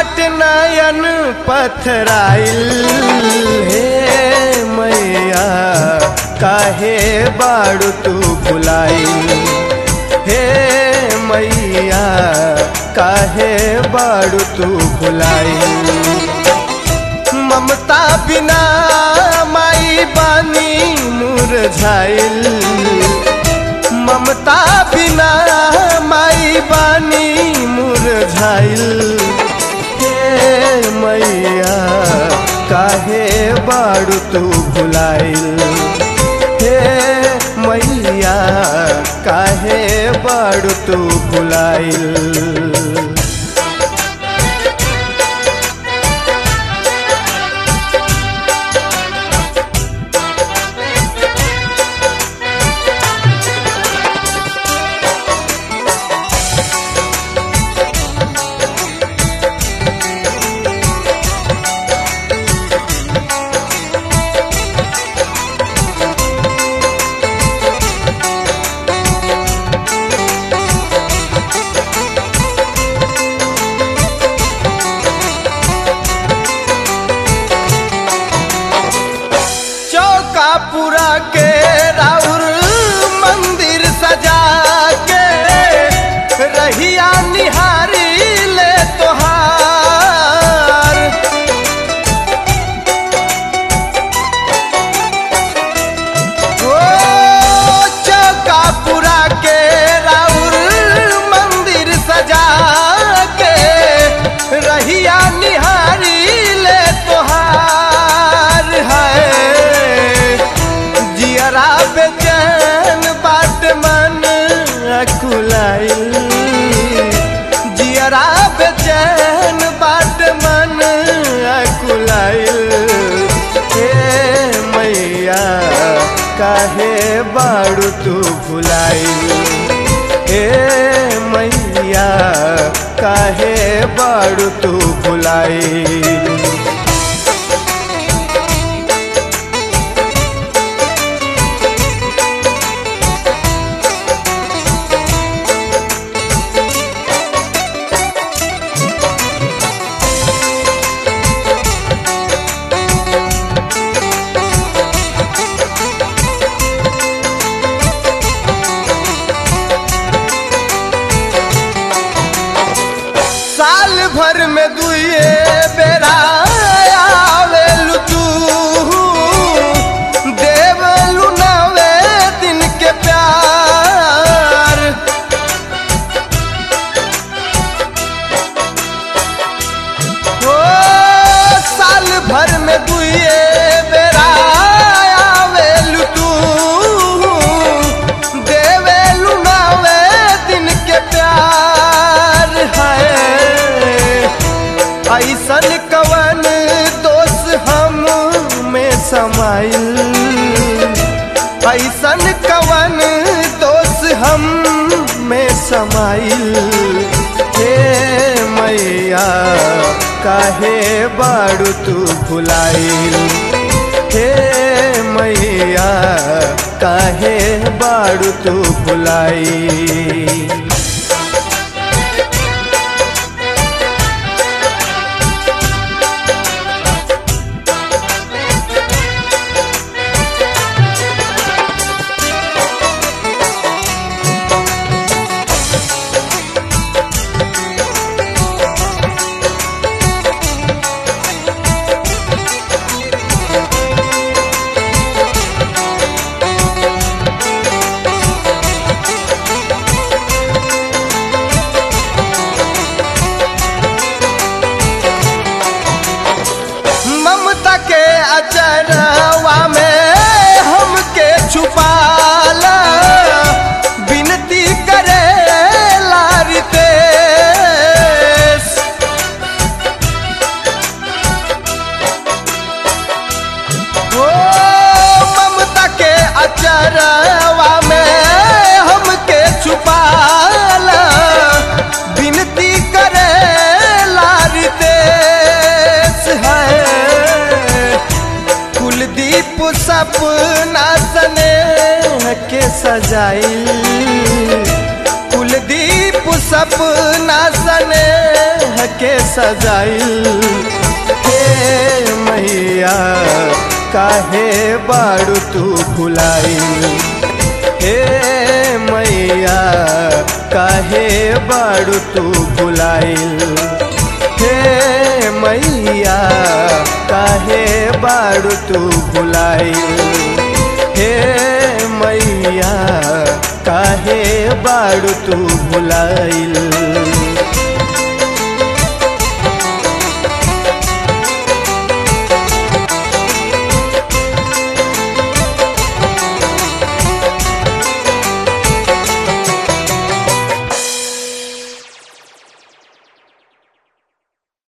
बाट नयन पथराइल। हे मैया काहे बाड़ू तू भुलाइल। हे मैया काहे बाड़ू तू भुलाइल। ममता बिना माई बानी मुरझाइल। ममता बिना माई बानी मुरझाइल। हे मैया काहे बाड़ू तू भुलाइल। हे मैया काहे बाड़ू तू भुलाइल। पूरा के राउर मंदिर सजा के रहिया निहारी ले तोहार। ओ चौका पूरा के राउर मंदिर सजा के रहिया निहारी ले तोहार। है जियरा बेचैन बाट मन अकुलाइल। जियरा बेचैन बाट मन अकुलाइल। हे मैया काहे बाड़ू तू भुलाइल। हे मैया काहे बाड़ू तू भुलाइल। साल भर में दुए बेरा आवेलु तू। देवलु नवे दिन के प्यार। ओ साल भर में दुए बेरा आवेलु तू। देवेलु नवे दिन के प्यार। है ऐसन कवन दोष हम में समाइल। ऐसन कवन दोष हम में समाइल। हे मैया काहे बाड़ू तू भुलाइल। हे मैया काहे बाड़ू तू भुलाइल। अचरवा में हमके छुपाला। विनती करे लारितेश। ओ ममता के अचरवा में हमके छुपाला। विनती करे लारितेश। है कुलदीप सपना सने के सजाइल। कुलदीप सपना सने के सजाइल। हे मैया काहे बाड़ू तू भुलाइल। हे मैया काहे बाड़ू तू भुलाइल। हे मैया काहे बाड़ू तू भुलाइल। हे मैया काहे बाड़ू तू भुलाइल।